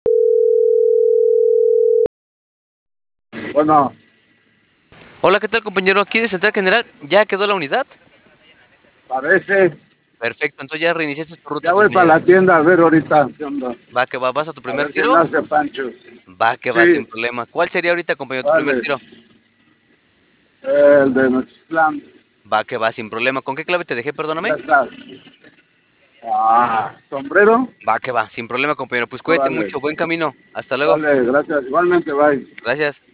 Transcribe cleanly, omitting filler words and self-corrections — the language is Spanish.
Bueno, Hola, ¿qué tal, compañero? Aquí de Central General, ¿ya quedó la unidad? parece. Perfecto, entonces ya reiniciaste tu ruta Ya sin voy para señal. la tienda a ver ahorita qué onda. Va que va, ¿vas a tu A primer ver qué tiro? me hace Pancho. Va que va, sin Sí, problema. ¿Cuál sería ahorita, compañero, tu primer vale. tiro? El de Nochitlán. Va que va, sin problema. ¿Con qué clave te dejé, Ya perdóname? está. Sombrero. Va que va, sin problema, compañero. Pues cuídate Vale. mucho, buen camino. Hasta luego. Vale, gracias. Igualmente, bye. Gracias.